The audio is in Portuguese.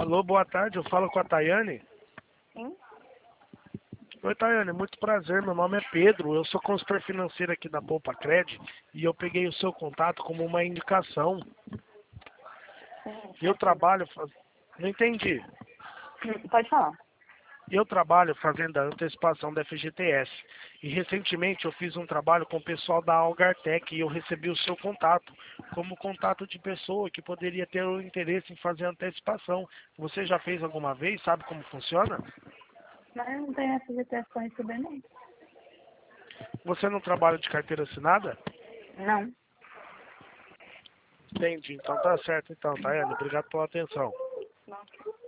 Alô, boa tarde, eu falo com a Tayane. Sim? Oi, Tayane, muito prazer, meu nome é Pedro, eu sou consultor financeiro aqui da Poupa Cred e eu peguei o seu contato como uma indicação. Sim, E eu trabalho Não entendi. Pode falar. Eu trabalho fazendo a antecipação da FGTS e recentemente eu fiz um trabalho com o pessoal da Algartec e eu recebi o seu contato como contato de pessoa que poderia ter o interesse em fazer a antecipação. Você já fez alguma vez? Sabe como funciona? Mas eu não tenho essa GTS para receber, não. Você não trabalha de carteira assinada? Não. Entendi, então tá certo então, Tayane. Obrigado pela atenção. Não.